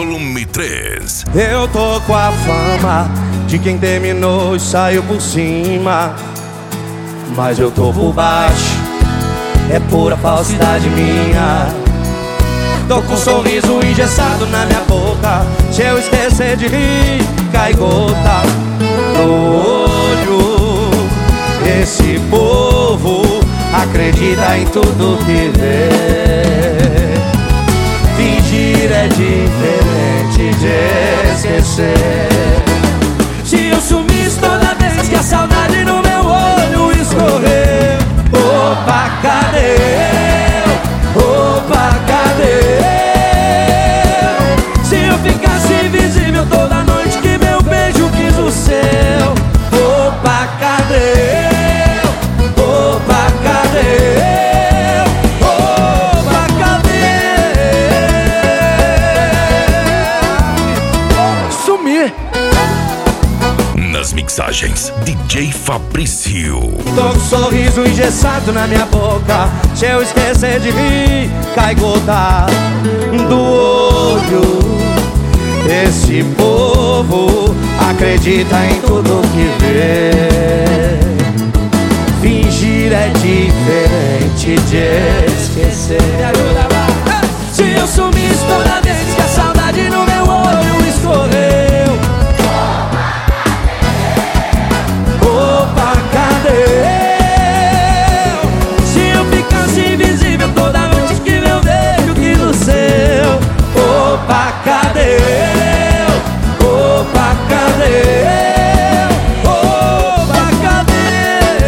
Volume 3. Eu tô com a fama de quem terminou e saiu por cima, mas eu tô por baixo, é pura falsidade minha. Tô com um sorriso engessado na minha boca, se eu esquecer de rir, cai gota no olho. Esse povo acredita em tudo que vê. Fingir é diferente de esquecer. Se eu sumisse toda vez que a saudade no meu olho escorreu, opa, cadê eu? Opa, cadê eu? Se eu ficasse invisível toda noite que meu beijo quis o seu, opa, cadê eu? Opa, cadê eu? Opa, cadê? Sumir. Nas mixagens, DJ Fabrício. Tô com um sorriso engessado na minha boca, se eu esquecer de rir, cai gota do olho. Esse povo acredita em tudo que vê. Fingir é diferente de esquecer. Me ajuda, vai. Se eu sumisse toda vez que a saudade no meu olho escorreu, opa, cadê eu? Se eu ficasse invisível toda noite que meu beijo quis o seu, opa, cadê eu? Opa, cadê eu? Opa, cadê?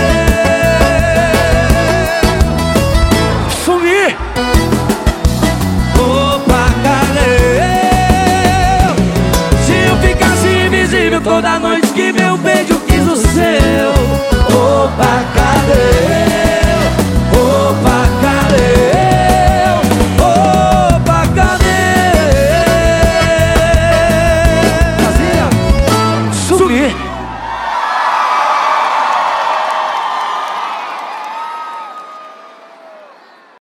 Sumir. Opa, cadê eu? Se eu ficasse invisível toda noite que meu beijo quis o seu, opa, cadê?